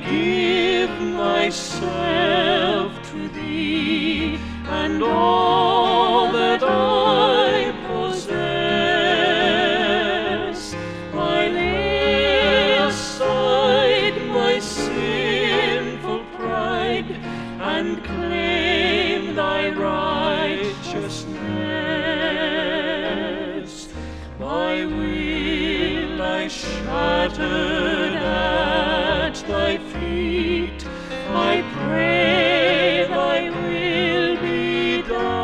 give myself to thee, and all that I possess. I lay aside my sinful pride and claim thy righteousness. My will I shattered at thy feet. I pray thy will be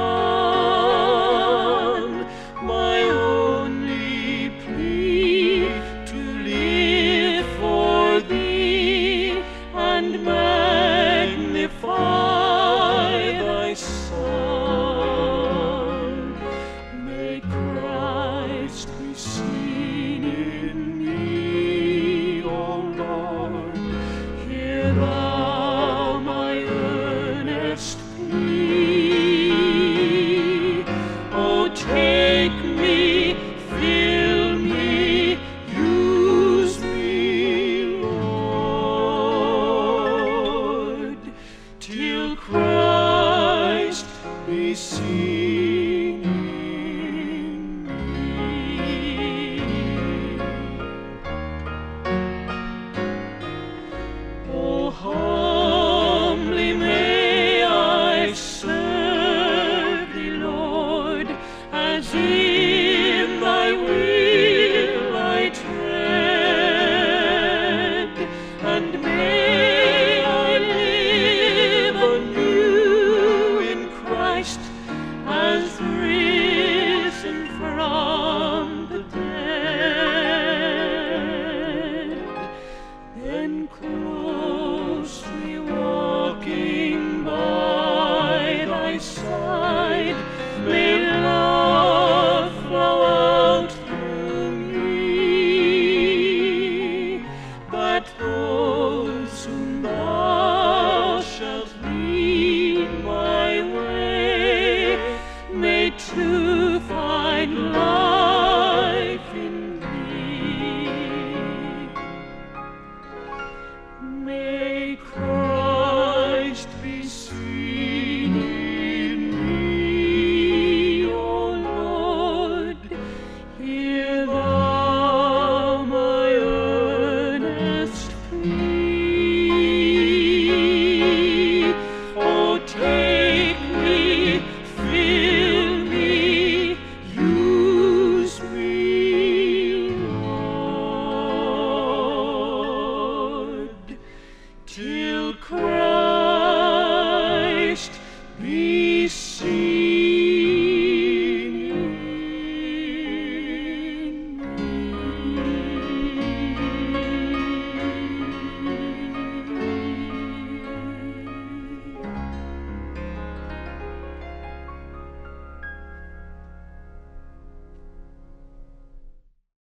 done. My only plea to live for thee and magnify thy Son. May Christ be seen in me, O Lord. Hear thou my earnest plea. O take me, fill me, use me, Lord, till Christ be seen in me. O humbly may I serve thee, Lord, as in thy will I tread, and may I live anew in Christ as risen from